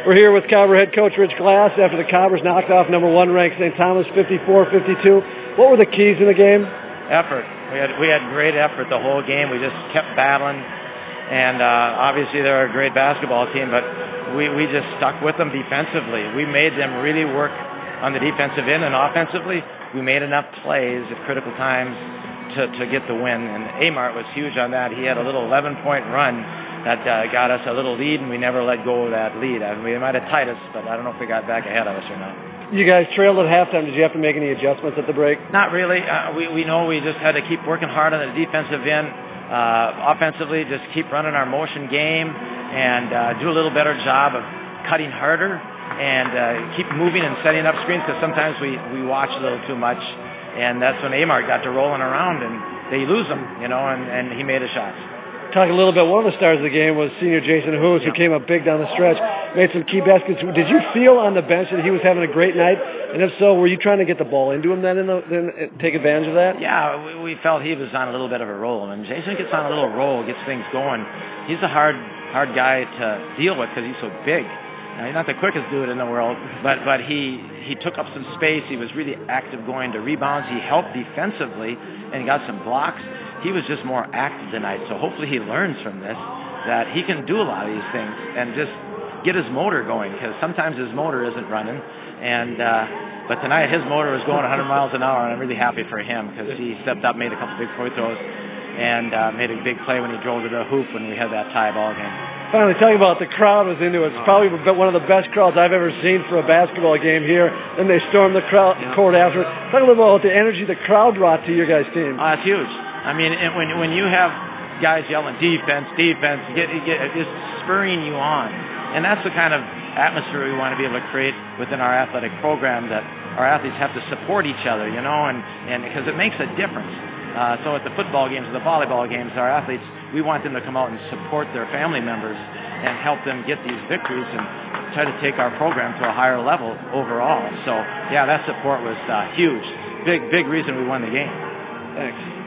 We're here with Carver head coach Rich Glass after the Cobbers knocked off number 1 ranked St. Thomas 54-52. What were the keys in the game? Effort. We had great effort the whole game. We just kept battling, and obviously they're a great basketball team, but we just stuck with them defensively. We made them really work on the defensive end, and offensively we made enough plays at critical times to get the win. And Amart was huge on that. He had a little 11-point run that got us a little lead, and we never let go of that lead. I mean, we might have tied us, but I don't know if they got back ahead of us or not. You guys trailed at halftime. Did you have to make any adjustments at the break? Not really. We know we just had to keep working hard on the defensive end. Offensively, just keep running our motion game and do a little better job of cutting harder and keep moving and setting up screens, because sometimes we watch a little too much, and that's when Amart got to rolling around and they lose them, and he made a shot. Talk a little bit. One of the stars of the game was senior Jason Hoos, who came up big down the stretch, made some key baskets. Did you feel on the bench that he was having a great night? And if so, were you trying to get the ball into him then take advantage of that? Yeah, we felt he was on a little bit of a roll. And Jason gets on a little roll, gets things going. He's a hard guy to deal with because he's so big. Now, he's not the quickest dude in the world, but he took up some space. He was really active going to rebounds. He helped defensively and got some blocks. He was just more active tonight, so hopefully he learns from this that he can do a lot of these things and just get his motor going, because sometimes his motor isn't running. But tonight his motor was going 100 miles an hour, and I'm really happy for him because he stepped up, made a couple big free throws, and made a big play when he drove to the hoop when we had that tie ball game. Finally, talking about the crowd was into it. It's probably one of the best crowds I've ever seen for a basketball game here. Then they stormed the court after. Talk a little bit about the energy the crowd brought to your guys' team. It's huge. I mean, when you have guys yelling defense, just spurring you on, and that's the kind of atmosphere we want to be able to create within our athletic program, that our athletes have to support each other, and because it makes a difference. So at the football games, the volleyball games, our athletes, we want them to come out and support their family members and help them get these victories and try to take our program to a higher level overall. So, yeah, that support was huge. Big reason we won the game. Thanks.